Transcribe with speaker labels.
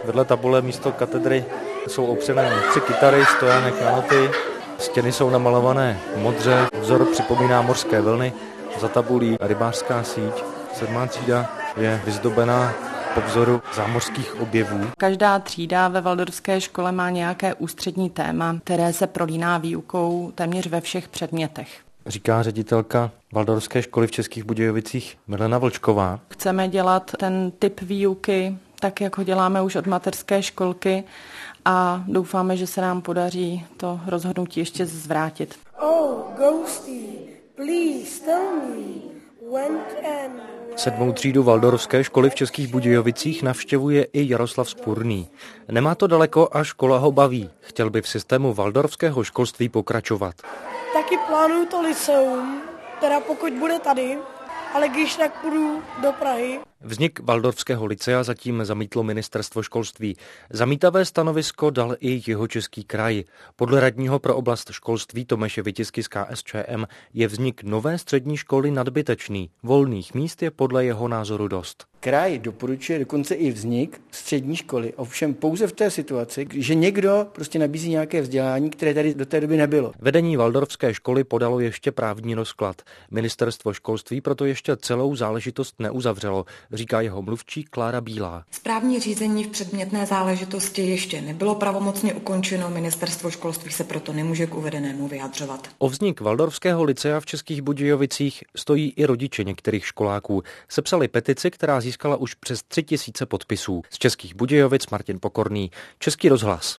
Speaker 1: Vedle tabule místo katedry jsou opřené 3 kytary, stojánek na noty, stěny jsou namalované modře, vzor připomíná mořské vlny, za tabulí rybářská síť, 7. třída je vyzdobená po vzoru zámořských objevů.
Speaker 2: Každá třída ve Waldorfské škole má nějaké ústřední téma, které se prolíná výukou téměř ve všech předmětech.
Speaker 1: Říká ředitelka Waldorfské školy v Českých Budějovicích Milena Vlčková.
Speaker 2: Chceme dělat ten typ výuky tak, jak ho děláme už od mateřské školky a doufáme, že se nám podaří to rozhodnutí ještě zvrátit.
Speaker 3: Oh, Ghosty, please tell me when can...
Speaker 1: 7. třídu Waldorfské školy v Českých Budějovicích navštěvuje i Jaroslav Spurný. Nemá to daleko a škola ho baví. Chtěl by v systému waldorfského školství pokračovat.
Speaker 3: Taky plánuju to lyceum, teda pokud bude tady, ale když tak půjdu do Prahy.
Speaker 1: Vznik Waldorfského lycea zatím zamítlo ministerstvo školství. Zamítavé stanovisko dal i Jihočeský kraj. Podle radního pro oblast školství Tomáše Vytisky z KSČM je vznik nové střední školy nadbytečný. Volných míst je podle jeho názoru dost.
Speaker 4: Kraj doporučuje dokonce i vznik střední školy, ovšem pouze v té situaci, že někdo prostě nabízí nějaké vzdělání, které tady do té doby nebylo.
Speaker 1: Vedení Waldorfské školy podalo ještě právní rozklad. Ministerstvo školství proto ještě celou záležitost neuzavřelo, říká jeho mluvčí Klára Bílá.
Speaker 5: Správní řízení v předmětné záležitosti ještě nebylo pravomocně ukončeno, ministerstvo školství se proto nemůže k uvedenému vyjadřovat.
Speaker 1: O vznik Waldorfského lycea v Českých Budějovicích stojí i rodiče některých školáků. Sepsali petici, která získala už přes 3 000 podpisů. Z Českých Budějovic Martin Pokorný, Český rozhlas.